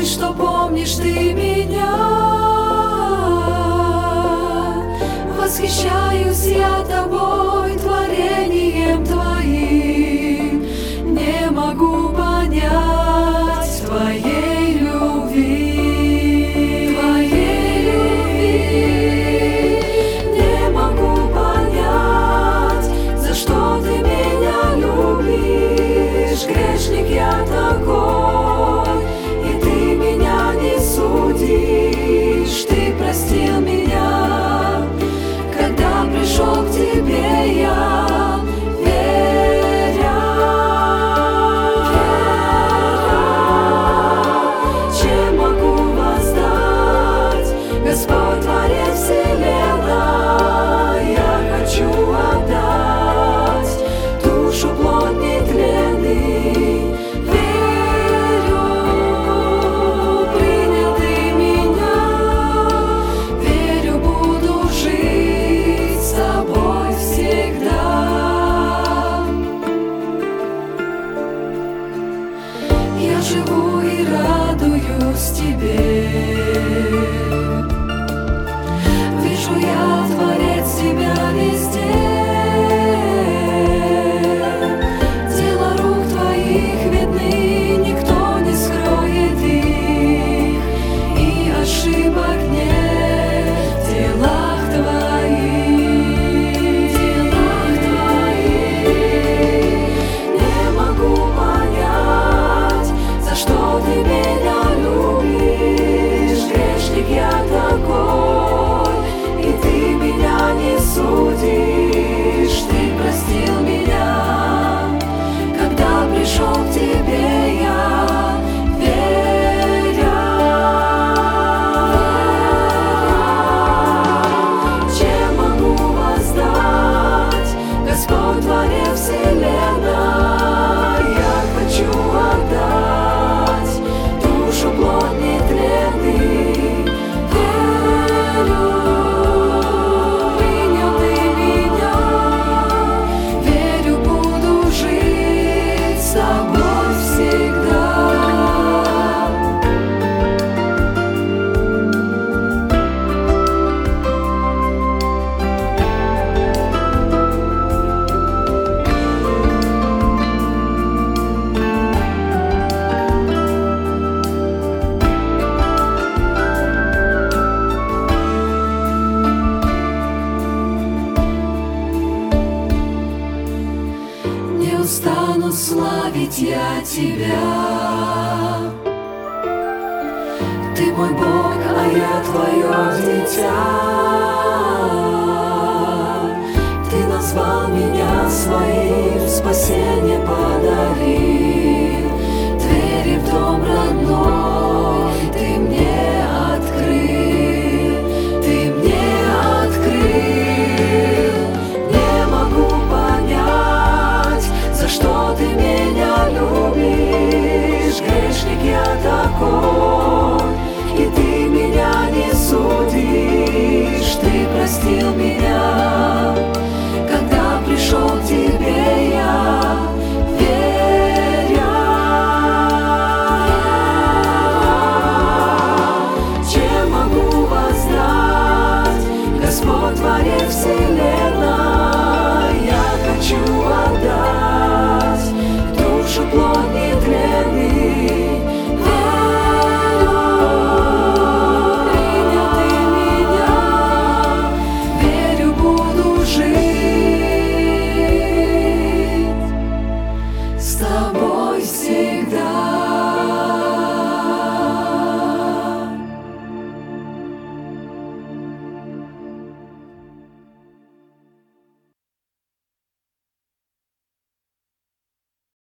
тобой, что помнишь ты меня. Восхищаюсь я тобой, творением твоим. Не могу понять твоей любви, твоей любви. Не могу понять, за что ты меня любишь. Грешник я такой, и ты меня не судишь. Ты простил меня, когда пришел к тебе я, веря. Чем могу воздать, Господь, Творец вселенной? Я хочу отдать душу, плоть нетленный. Верю, принял ты меня. Верю, буду жить с тобой всегда. Я живу и радуюсь тебе. Вижу я, Творец, тебя везде. Дела рук твоих видны, никто не скроет их. И ошибок нет в делах твоих, делах твоих. Не могу понять, за что ты меня любишь. Грешник я такой, и ты меня не судишь. Ты простил меня, когда пришел к тебе я, веря. Чем могу воздать, Господь, Творец вселенной? Я хочу отдать душу, плоть нетленный. Верю, принял ты меня. Верю, буду жить с тобой всегда. Не устану славить я тебя. Ты мой Бог, а я твое дитя. Ты назвал меня своим, спасение подарил. Двери в дом родной ты мне открыл, ты мне открыл. Не могу понять, за что ты меня любишь. Грешник я такой, и ты меня не судишь. Ты простил меня, когда пришел к тебе я, веря. Чем могу воздать, Господь, Творец вселенной? Я хочу отдать душу, плоть нетленный. Верю, принял ты меня. Верю, буду жить с тобой всегда.